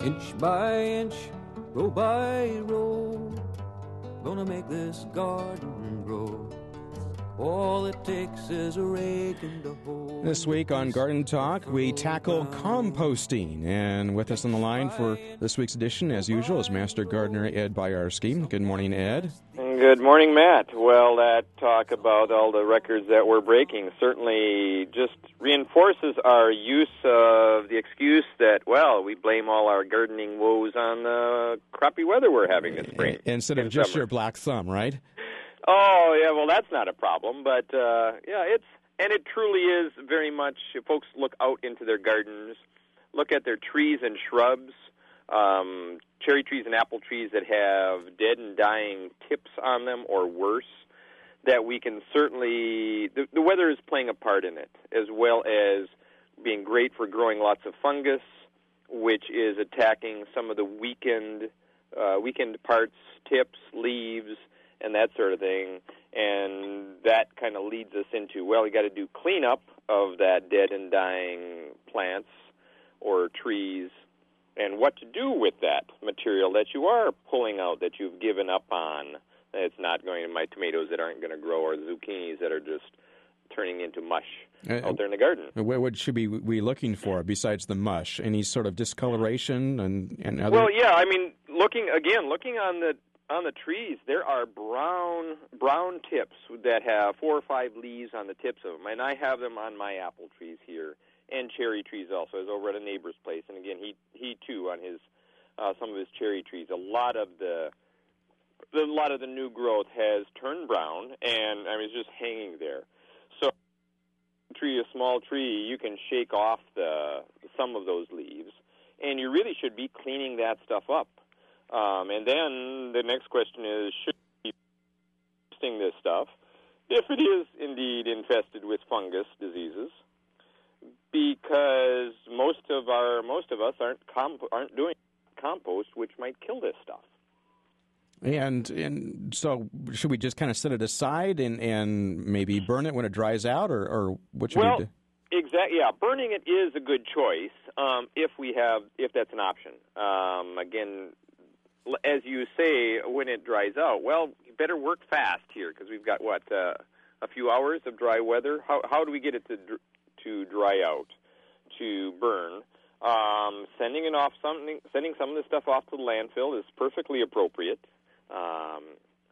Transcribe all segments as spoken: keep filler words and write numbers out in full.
Inch by inch, row by row, gonna make this garden grow. All it takes is a rake and a hoe. This week on Garden Talk, we tackle composting. And with us on the line for this week's edition, as usual, is Master Gardener Ed Boyarsky. Good morning, Ed. Good morning, Matt. Well, that talk about all the records that we're breaking certainly just reinforces our use of the excuse that, well, we blame all our gardening woes on the crappy weather we're having this spring. Instead of just your black thumb, right? Oh, yeah, well, that's not a problem, but, uh, yeah, it's, and it truly is very much, if folks look out into their gardens, look at their trees and shrubs, um, cherry trees and apple trees that have dead and dying tips on them or worse, that we can certainly, the, the weather is playing a part in it, as well as being great for growing lots of fungus, which is attacking some of the weakened, uh, weakened parts, tips, leaves, and that sort of thing, and that kind of leads us into, well, you got to do cleanup of that dead and dying plants or trees, and what to do with that material that you are pulling out, that you've given up on. It's not going to my tomatoes that aren't going to grow, or zucchinis that are just turning into mush uh, out there in the garden. What should we be looking for besides the mush? Any sort of discoloration and, and other? Well, yeah, I mean, looking again, looking on the on the trees, there are brown brown tips that have four or five leaves on the tips of them, and I have them on my apple trees here, and cherry trees also. I was over at a neighbor's place, and again, he he too on his uh, some of his cherry trees. A lot of the a lot of the new growth has turned brown, and I mean, it's just hanging there. So, a tree, a small tree, you can shake off the some of those leaves, and you really should be cleaning that stuff up. Um, and then the next question is, should we be testing this stuff if it is indeed infested with fungus diseases? Because most of our most of us aren't comp- aren't doing compost, which might kill this stuff. And and so should we just kind of set it aside and, and maybe burn it when it dries out, or, or what should well, we do? Exactly. Yeah, burning it is a good choice um, if we have if that's an option. Um, again, as you say, when it dries out, well, you better work fast here because we've got what uh, a few hours of dry weather. How how do we get it to dr- to dry out, to burn? Um, sending it off, something, sending some of this stuff off to the landfill is perfectly appropriate. Um,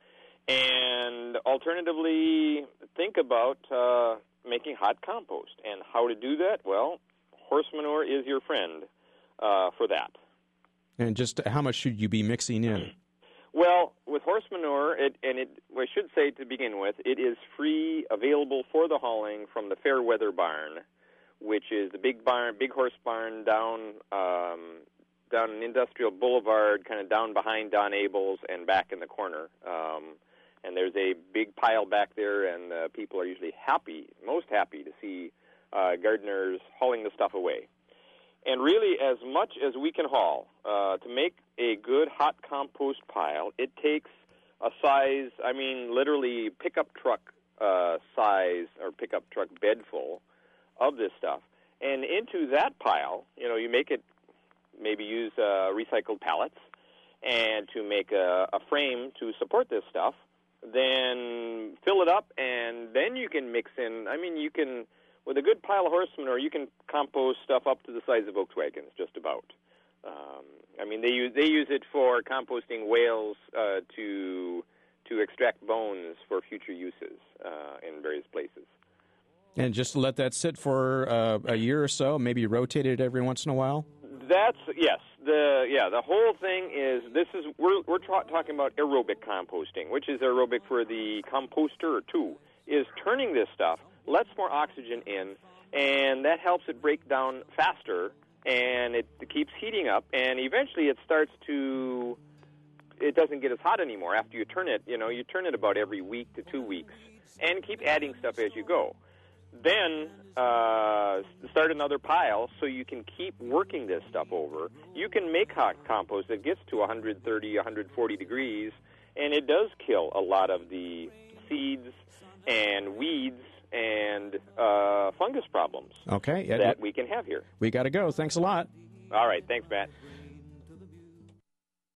and alternatively, think about uh, making hot compost. And how to do that? Well, horse manure is your friend uh, for that. And just how much should you be mixing in? Well, with horse manure, it, and it, I should say to begin with, it is free, available for the hauling from the Fairweather Barn, which is the big barn, big horse barn down um, down an Industrial Boulevard, kind of down behind Don Abel's and back in the corner. Um, and there's a big pile back there, and uh, people are usually happy, most happy to see uh, gardeners hauling the stuff away. And really, as much as we can haul, uh, to make a good hot compost pile, it takes a size, I mean, literally pickup truck uh, size or pickup truck bed full of this stuff. And into that pile, you know, you make it, maybe use uh, recycled pallets, and to make a, a frame to support this stuff, then fill it up, and then you can mix in, I mean, you can, with a good pile of horse manure, you can compost stuff up to the size of Volkswagens, just about. Um, I mean, they use they use it for composting whales uh, to to extract bones for future uses uh, in various places. And just let that sit for uh, a year or so, maybe rotate it every once in a while? That's, yes. The yeah, the whole thing is, this is, we're, we're tra- talking about aerobic composting, which is aerobic for the composter, too, is turning this stuff, lets more oxygen in, and that helps it break down faster, and it, it keeps heating up, and eventually it starts to, it doesn't get as hot anymore after you turn it. You know, you turn it about every week to two weeks, and keep adding stuff as you go. Then uh, start another pile so you can keep working this stuff over. You can make hot compost that gets to one thirty, one forty degrees, and it does kill a lot of the seeds and weeds and uh, fungus problems okay, yeah, that we can have here. We got to go. Thanks a lot. All right. Thanks, Matt.